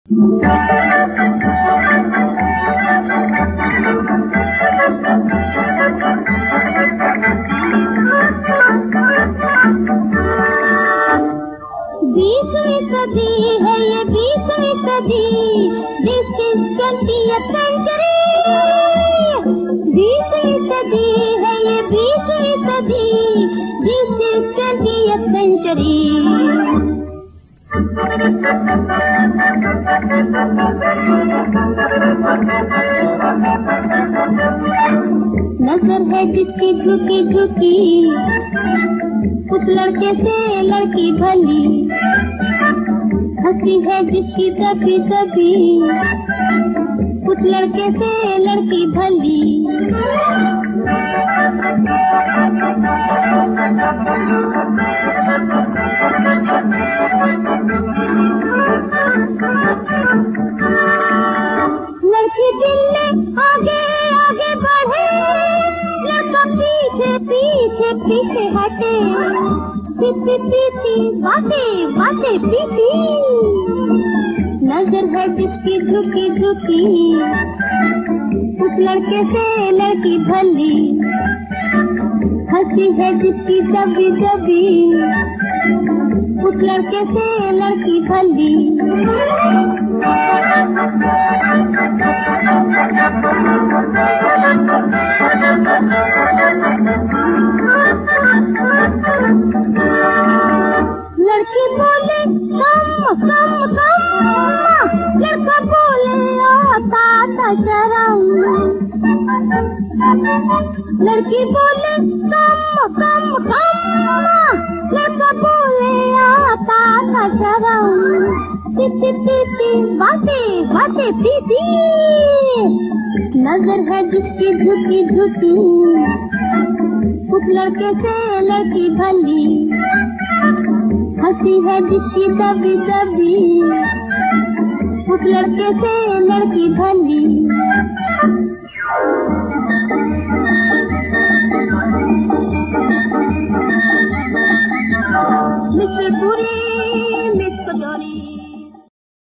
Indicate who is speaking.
Speaker 1: बीसवीं सदी है ये, बीसवीं सदी, दिस इज 20th century। बीसवीं सदी है ये, बीसवीं सदी, दिस इज 20th century। नजर है जिसकी झुकी झुकी, उस लड़के से लड़की भली, हंसी है जिसकी दबी दबी, उस लड़के से लड़की भली। लड़की दिल में आगे आगे बढ़े, लड़का पीछे पीछे पीछे हटे, पीछे पीछे बातें बातें पीछे। नजर है जिसकी झुकी झुकी, उस लड़के से लड़की भली, हंसी है जिसकी दबी दबी, उस लड़के से लड़की भली। लड़की बोले कम कम कम, लड़का बोले आता था शर्म। लड़की बोले कम कम कम, लड़का बोले आता था शर्म। पीती पीती बातें बातें पीती। नजर है जिसकी झुकी झुकी, उस लड़के से लड़की भली, हंसी है जिसकी दबी दबी, उस लड़के से लड़की भली।